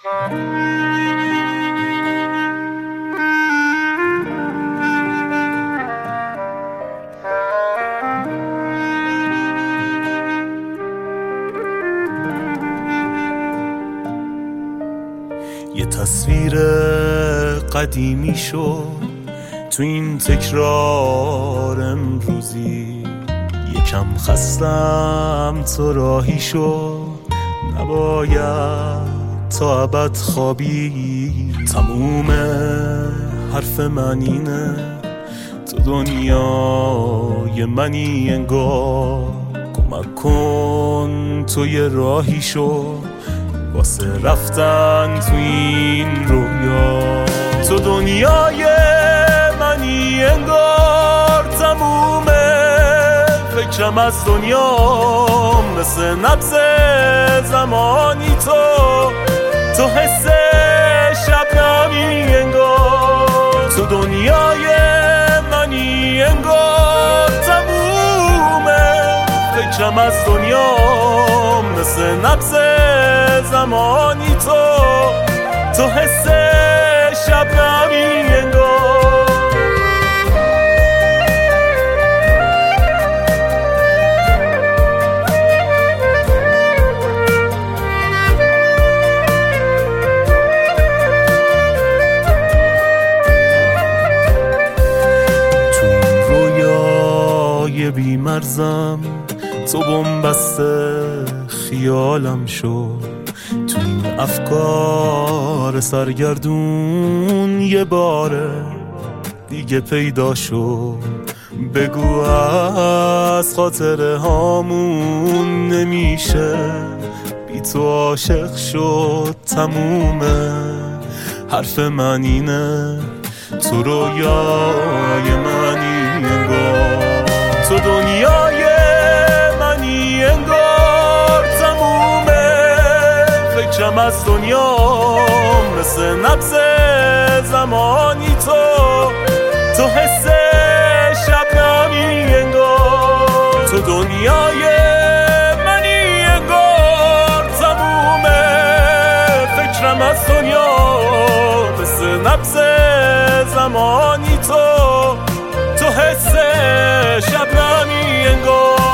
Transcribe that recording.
یه تصویر قدیمی شد تو این تکرار امروزی، یکم خستم تو راهی شد، نباید تا ابد خوابی. تموم حرف من اینه تو دنیای منی انگار، کمک کن تو یه راهی شد واسه رفتن تو این رویا. تو دنیای منی انگار، تمومه فکرم از دنیا مثل نبض زمانی تو حس شبنمی انگار. تو دنیای منی انگار، تمومه فکرم از دنیا مثل نبض زمانی تو حس شبنمی انگار. تو این رویای بیمرزم تو بنبست خیالم شد، تو این افکار سرگردون یه باره دیگه پیدا شد. بگو از خاطره هامون نمیشه بی تو عاشق شد، تمومه حرف من اینه تو رویای منی انگار. تو دنیای منی انگار، تمومه فکرم از دنیا مثل نبض زمانی تو حس شبنمی انگار. تو دنیای منی انگار، تمومه فکرم از دنیا مثل نبض زمانی تو حس شبنمی انگار.